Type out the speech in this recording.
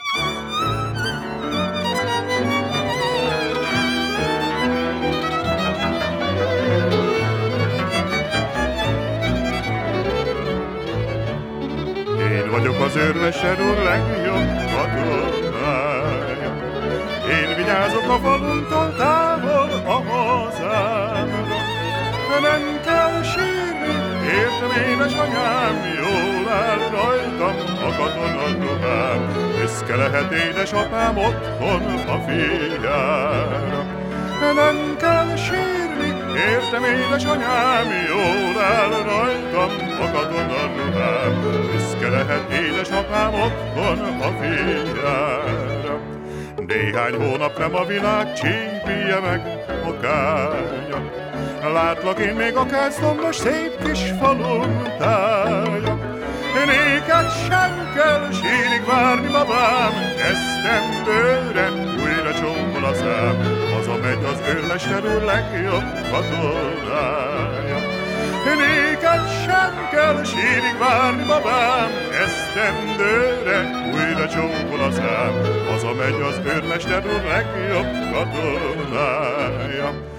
Én vagyok az őrmester úr legjobb katonája. Én vigyázok a faluntól távol a hazámra. Nem kell sírni, értem édesanyám, jól áll rajtam a katonaruhám. Büszke lehet édesapám otthon a fiára. Nem kell sírni, értem édesanyám, jól áll rajtam a katonaruhám. Büszke lehet édesapám otthon a fiára. Néhány hónap nem a világ csípje meg okája. Látlak én még akár szombos szép kis falun tája. Néked sem kell sírig várni, babám, esztendőre újra csombol a szám. Hazamegy az őrmester úr legjobb katonája. Néked sem kell sírig várni, babám, esztendőre újra csókol a szám. Hazamegy az őrmester úr legjobb katonája.